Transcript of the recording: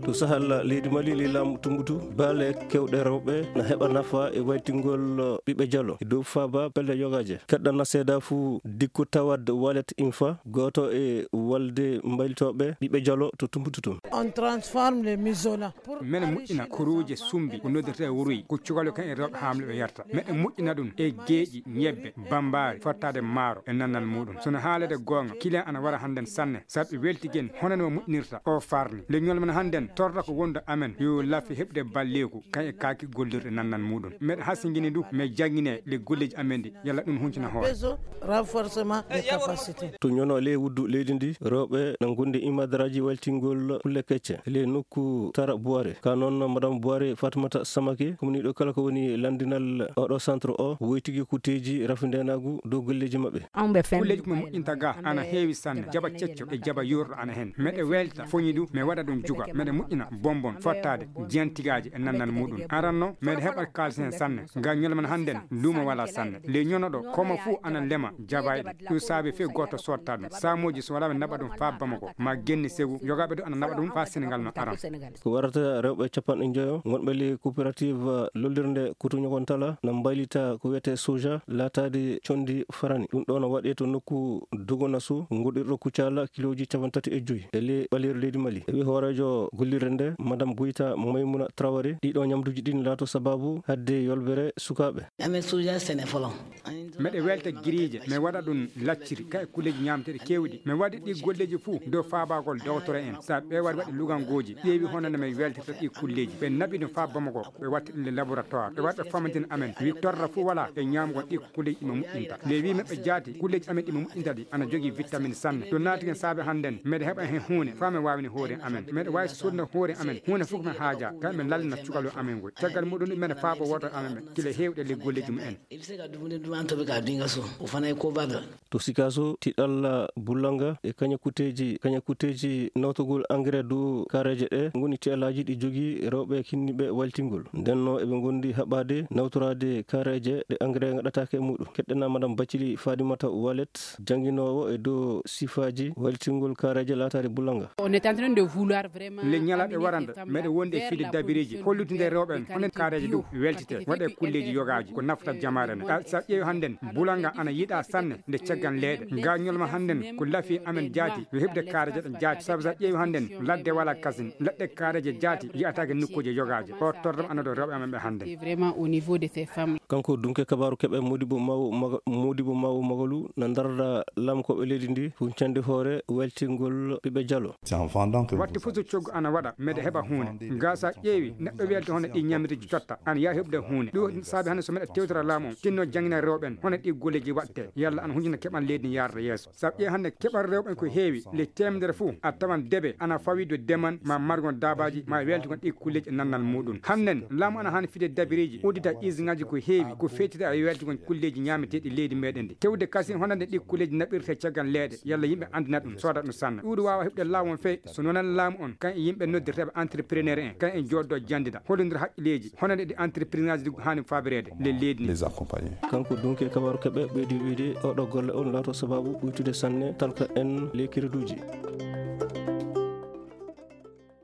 to sahal leydi Mali li laamu tumbutu baale kewɗe rewɓe na heɓa nafa e waytingol ɓiɓɓe diallo dow faaba pelle yogaje keɗɗanna seeda fuu dikku tawad walet infa goto e walde mbaylitoɓe ɓiɓɓe diallo to tumbutu tum. On transforme les misola mene moƴƴina koruje sumbi ko noddirte wuroyi ko cugalo kan e rewɓe haamle ɓe yarta meɗe moƴƴina ɗum e geeƴi ñebbe bambari fottade maaro e nannal muɗum sono haalede gonga client ana wara hannden sanne saɓe weltigen hono no moƴƴinirta o farni leñol men hannden torta ko wonde amen yo laafi heɓde balleku kan e kaaki gollirde nannal muɗum meɗe hasingini du mais jangguine le golleji amen ɗi yalla ɗum huncina hoore renforcement des capacités to ñono le wuddu leydi ndi rewɓe na gondi imadaraji waltingol kulle kecce le nokku tara boire ka noon madame boire fatimata samake komni ɗo kala ko woni landinal oɗo centre o woytigi kuteji rafindenagu dow golleji mabɓe kulleji komi moƴƴinta ga ana heewi sanne jaba cecco e jaba yurɗo ana hen meɗe welta foñi du mais waɗa ɗum juga meɗe moƴƴina bonbon fottade jentigaji e nannal muɗum aranno meɗe heɓat kalis hen sanne ga ñolmen hannden luuma wala sanne le ñonoɗo koma fuu ana lema jabayɗe ɗum saabi fe goto sotta ɗum samoji so wala ɓe naɓa ɗum fa Bamako ma genni segu yogaɓe ɗo ana naɓa ɗum fa Sénégal no aran ko warata rewɓe capanɗe joyo gonɓe le coopérative lollirde kutuñokon tala na mbaylita ko wiyete soja latade condi farani ɗum ɗo no waɗe to nokku dogonasu goɗirɗo kucala kiloji 35 e le ɓalire leydi Mali e wi hoorejo gollirde nde madame Bouyta Maymouna Traoré ɗiɗo ñamduji ɗin laato sababu hadde yolbere sukaɓe amen soja sene folon meɗe welta guirije mais waɗa ɗum lacciri kay kulleji ñamteɗe kewɗi mais waɗi ɗi golleji fuu dow faabagol dowtore en sa ɓe waɗi waɗi lugangoji ƴeewi honande men weltirta ɗi kulleji ɓe naɓi ɗum fa Bamako ɓe watti ɗum le laboratoire ɓe waɗi ɓe famantina amen wi torra fuu wala e ñamgon ɗi kulleji ɗime moƴƴinta le wi meɓe jaati kulleji amen ɗime moƴƴinta ɗi ana jogui vitamine sanne to naatigen saabe hannden meɗe heɓa hen hunde fa min wawini hoore amen meɗe wawi sodna hoore amen hunde fof men haaja kay min lallina cukalol amen ngoy caggal muɗum ɗum mene faabo woto amen ɓe kila hewɗe le golleji mumen to sikaso tiɗalla bullanga e kaña kuteji nawtogol engrais dow kareje ɗe goni telaji ɗi jogui rewɓe kinniɓe waltingol ndenno eɓe gondi haɓade nawtorade kareje ɗe engrais gaɗatake e muɗum keɗɗena madame Bathily Fadimata Wallet jangguinowo e dow sifaji waltingol kareje latade bullanga le ñalaɓe waranda meɗe wonde e fiide dabiriji hollitinde rewɓe en honen kareje dow weltite waɗe kulleji yogaji ko naftat jamare ne sa ƴeewi hannden bulanga ana yiɗa sanne nde caggan leeɗe gañolma hannden ko laafi amen jaati yo heɓde kareje ɗe jaati saabu sa ƴeewi hannden ladde wala kasine leɗɗe kareje jaati yiyatake nokkuje yogaji o tordam ana ɗo rewɓe amen ɓe hannden kanko dunke kabaru keɓe Modibo Mawo Magalu na darda lamkoɓe leydi ndi huncande hoore weltingol ɓiɓɓe diallo watti fof so coggu ana waɗa meɗe heɓa hunde ga sa ƴeewi neɗɗo welti hono ɗi ñamiriji totta ana yaa heɓde hunde ɗum saabi hannde so meɗe tewtora laamu on tinno jangina rewɓe en hono ɗi golleji waɗte yalla ana huncina keɓan leydi yarda yeeso sa ƴeewi hannde keɓan rewɓe en ko heewi le temedere fuu a tawan deɓe ana fawi do deman ma margon dabaji ma welti gon ɗi kulleji e nannal muɗum hannden laamu ana hani fide dabiriji uddita usine ngaji ko heewi ko fettide a welti gon kulleji ñameteɗi leydi meɗen ndi kewde kasine honande ɗi kulleji naɓirte caggal leeɗe yalla yimɓe andina ɗum soda ɗum sanna ɗuɗo wawa heɓde laamu on fewi so nonan laamu on kan e yimɓe noddirteɓe entrepreneur en kan en joddo jandida hollodira haqqileji honande ɗi entrepreneur ji hani fabirede le leydi ndi kanko dunke kabaru keɓe ɓeydi wiide oɗo golle on laato sababu ɓuytude sanne talka en le kirduji